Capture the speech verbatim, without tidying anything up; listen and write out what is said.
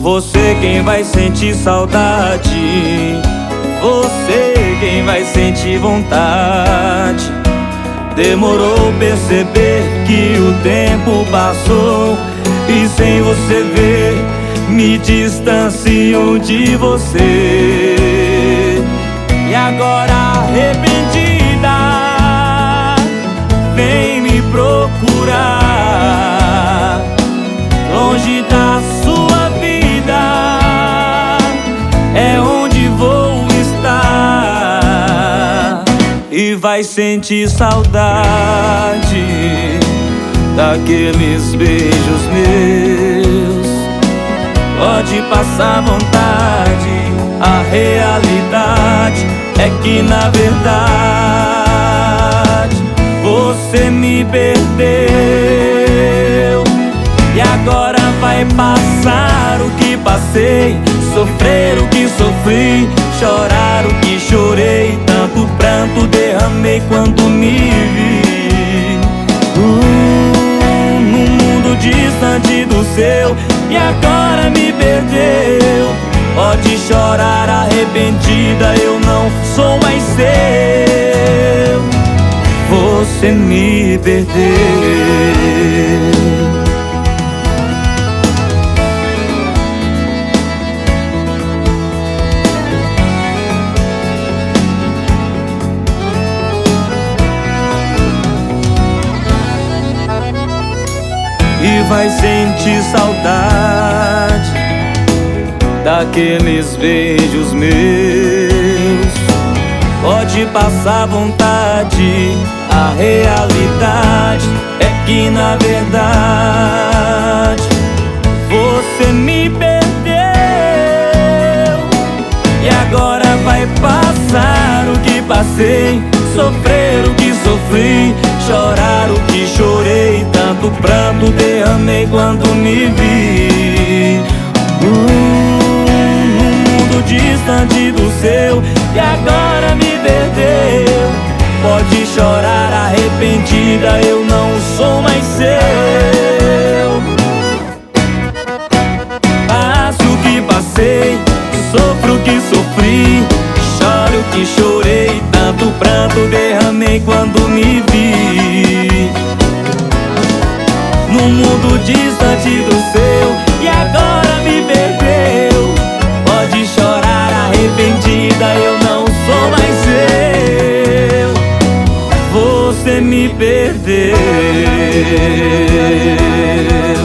Você quem vai sentir saudade, você quem vai sentir vontade. Demorou perceber que o tempo passou e sem você ver me distancio de você. E agora arrependida vem me procurar, longe da sua vida é onde vou estar. E vai sentir saudade daqueles beijos meus. Pode passar vontade, a realidade é que na verdade você me perdeu. E agora vai passar o que passei, sofrer o que sofri, chorar o que chorei, tanto pranto derramei quando me vi. uh, Num mundo distante do seu, e agora me perdeu. Pode chorar arrependida, eu não sou mais seu. Você me perdeu. E vai sentir saudade daqueles beijos meus. Pode passar vontade, a realidade é que na verdade você me perdeu. E agora vai passar o que passei, sofrer o que sofri, chorar o que chorei, tanto pranto derramei quando me vi. uh, Num mundo distante do seu, e agora me perdeu. Pode chorar arrependida, eu não sou mais seu. Passo o que passei, sofro o que sofri, choro o que chorei, tanto pranto derramei quando me vi. Num mundo distante do seu, e agora me perdeu. Pode chorar arrependida, eu não sou mais seu. Você me perdeu.